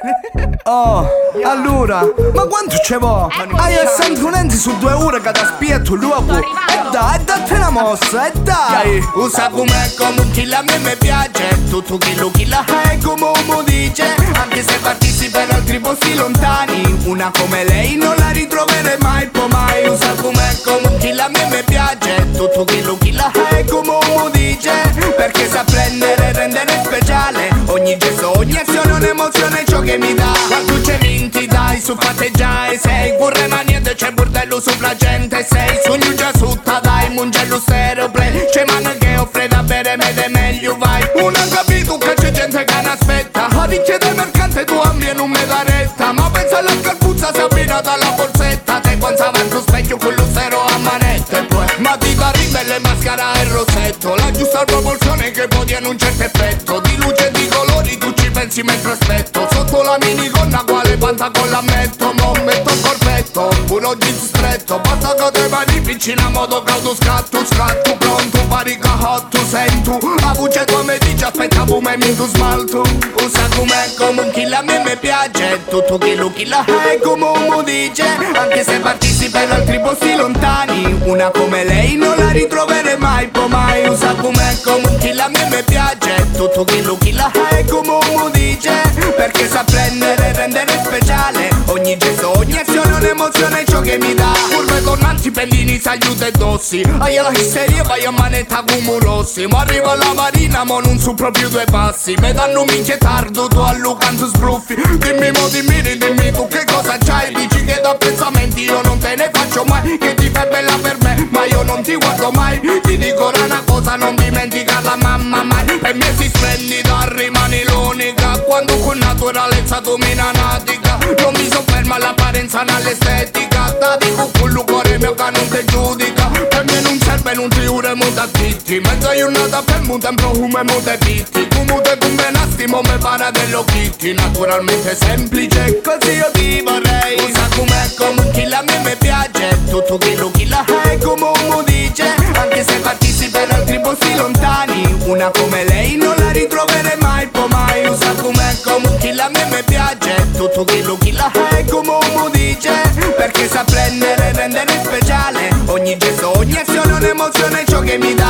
Oh, allora, ma quanto ce vo'? Hai a Santunenzi su 2 ore che da spia tu l'uovo. E date una mossa, e dai. Usa come chi la me piace. Tutto chi la è come uno dice. Anche se partissi per altri posti lontani, una come lei non la ritroverei mai, poi mai. Usa come chi la me piace. Tutto chi la è come uno dice. Perché sa prendere e rendere speciale ogni gesto, ogni azione, un'emozione, ciò che mi dà. Quando c'è vinti dai, su fate già e sei curre ma niente, c'è bordello sulla gente. Sei sogno già sutta dai, mungello stereo play. C'è mano che offre da bere, me de meglio vai. Non ha capito che c'è gente che ne aspetta. A richiede mercante tu a me non me da retta. Ma pensa alla scarpuzza si abbinata alla borsetta. Te quando avanti specchio con lo stero a manette. E poi ma ti da ribelle, mascara e rossetto. La giusta proporzione che poi tiene un certo effetto. Di luce e di colori tu ci pensi mentre aspetto. Sotto la minigonna quale pantacolla metto. Non metto il corpetto, uno jeans stretto. Basta che te mani vicina a modo caudo scatto. Pronto, pari che hot sento. La voce tua mi dice aspetta come mi tu smalto. Usa come chi la me piace. Tutto chi la è come uno dice. Anche se partissi per altri posti lontani, una come lei non la ritroverei mai, poi mai. Usa come chi la me piace. Tutto chi la è come uno dice. Perché sa prendere e rendere speciale ogni gesto, ogni azione, un'emozione, ciò che mi dà. Curve tornanti, pendini, aiuto e dossi. Hai la isteria, vai a manetta come rossi. Ma arriva alla marina, ma non su proprio 2 passi. Me danno minchia tardo, tu a Lucanzo sbruffi. Dimmi dimmi tu che cosa c'hai. Dici che da pensamenti io non te ne faccio mai. Che ti fai bella per me, ma io non ti guardo mai. Ti dico una cosa, non dimenticare mamma mai. Per me si splendida, rimani l'unica. Quando con naturalezza domina natica. Non mi sofferma all'apparenza nell'estetica. Da dico con il cuore mio che non ti giudica. Per me non serve, non ti ure muta zitti. Mezza giornata per un tempo come mute pitti. Come te convenasti, mo me pare dello kitty. Naturalmente semplice, così io ti vorrei. Usa come chi la me piace. Tutto chi la è come uno dice. Anche se partissi per altri posti lontani, una come lei non la ritroverei mai, poi mai. Usa come chi la me piace. Tutto chi la è come uno dice. Perché sa prendere e rendere speciale ogni gesto, ogni azione, un'emozione, ciò che mi dà.